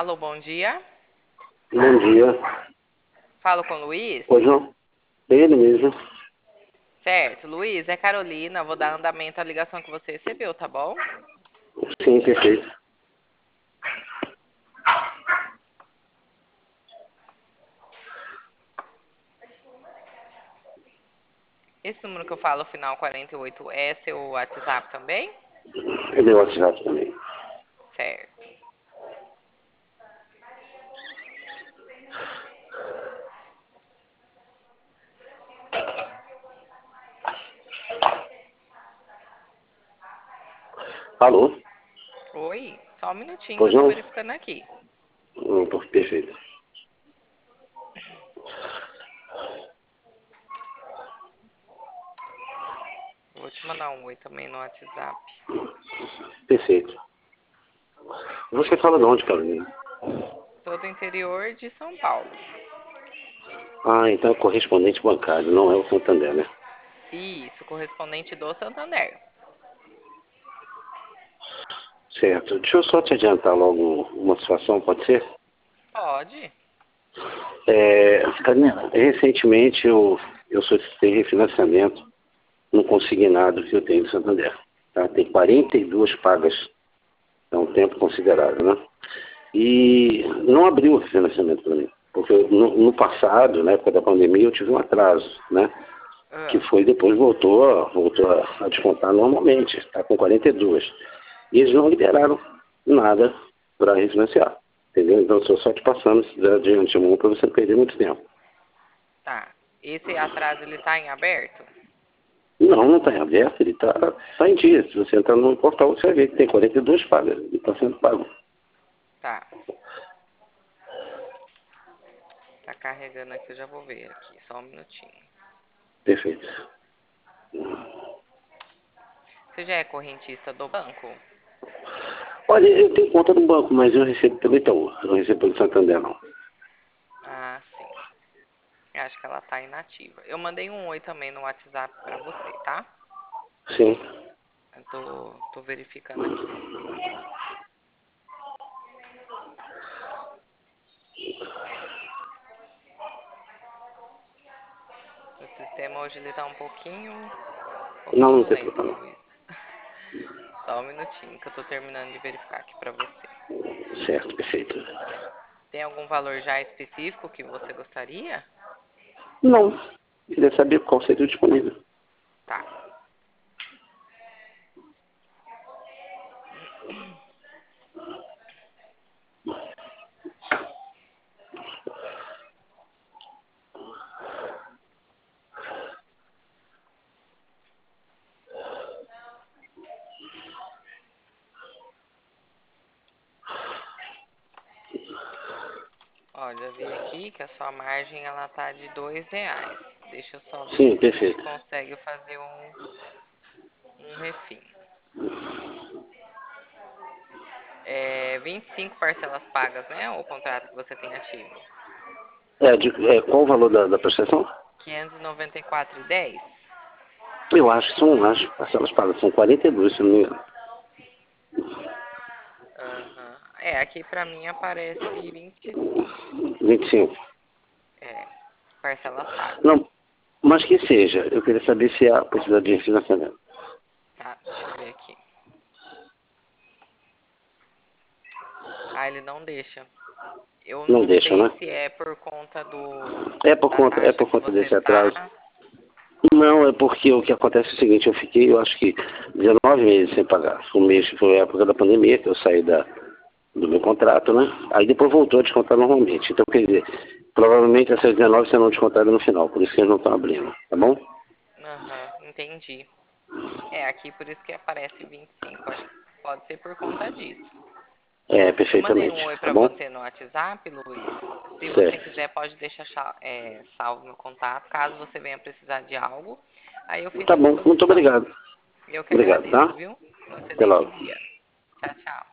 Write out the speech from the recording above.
Alô, bom dia. Bom dia. Falo com o Luiz? Pois não? Ele mesmo. Certo, Luiz, é Carolina. Vou dar andamento à ligação que você recebeu, tá bom? Sim, perfeito. Esse número que eu falo, final 48, é seu WhatsApp também? É meu WhatsApp também. Certo. Alô? Oi, só um minutinho que Pois eu tô não? verificando aqui. Perfeito. Eu vou te mandar um oi também no WhatsApp. Perfeito. Você fala de onde, Carolina? Sou do interior de São Paulo. Ah, então é correspondente bancário, não é o Santander, né? Isso, correspondente do Santander. Certo. Deixa eu só te adiantar logo uma situação, pode ser? Pode. Carolina, recentemente eu solicitei refinanciamento no consignado que eu tenho do Santander. Tá? Tem 42 pagas. É um tempo considerável, né? E não abriu o refinanciamento para mim. Porque no passado, na época da pandemia, eu tive um atraso, né? Que Ah, foi depois voltou a descontar normalmente, está com 42. E eles não liberaram nada para refinanciar. Entendeu? Então, estou só te passando de antemão para você não perder muito tempo. tá. Esse atraso, ele tá em aberto? Não está em aberto, ele está em dia. Se você entrar no portal, você vai ver que tem 42 pagas, ele está sendo pago. Tá. Tá carregando aqui, eu já vou ver aqui. Só um minutinho. Perfeito. Você já é correntista do banco? Olha, eu tenho conta no banco, mas eu recebo pelo Itaú. Eu não recebo pelo Santander, não. Ah, sim. Eu acho que ela tá inativa. Eu mandei um oi também no WhatsApp pra você, tá? Sim. Eu tô verificando aqui. O sistema hoje ele tá um Não, pouquinho não tem lento, problema. Luiz. Só um minutinho que eu tô terminando de verificar aqui pra você. Certo, perfeito. Tem algum valor já específico que você gostaria? Não. Queria saber qual seria o disponível. Tá. Ó, já vi aqui que a sua margem ela tá de R$ 2. Deixa eu só ver Sim, se a gente perfeito. consegue fazer um refim. 25 parcelas pagas, né? O contrato que você tem ativo. Qual o valor da prestação? 594,10. Eu acho que são, parcelas pagas são 42, se não me engano. Aham. Aqui pra mim aparece 25. 25. É, parcelas pagas. Não, mas que seja, eu queria saber se há possibilidade de refinanciamento. Tá, deixa eu ver aqui. Ah, ele não deixa. Eu Não não deixa, sei né? se é por conta da É taxa por que conta você desse atraso. tá. Não, é porque o que acontece é o seguinte, eu fiquei, eu acho que 19 meses sem pagar. Um mês foi a época da pandemia, que eu saí do meu contrato, né? Aí depois voltou a descontar normalmente. Então, quer dizer, provavelmente essas 19 serão descontadas no final, por isso que eles não estão abrindo, tá bom? Aham, entendi. Aqui por isso que aparece 25. Acho que pode ser por conta disso. É, Eu mandei perfeitamente, um oi tá pra bom? você no WhatsApp, Luiz. Se você Certo. quiser, pode deixar salvo meu contato, caso você venha precisar de algo. Aí eu fico Tá à bom, muito disposição. obrigado. Eu que Obrigado, agradeço, tá? viu? Um Até excelente logo. dia. Tchau, tchau.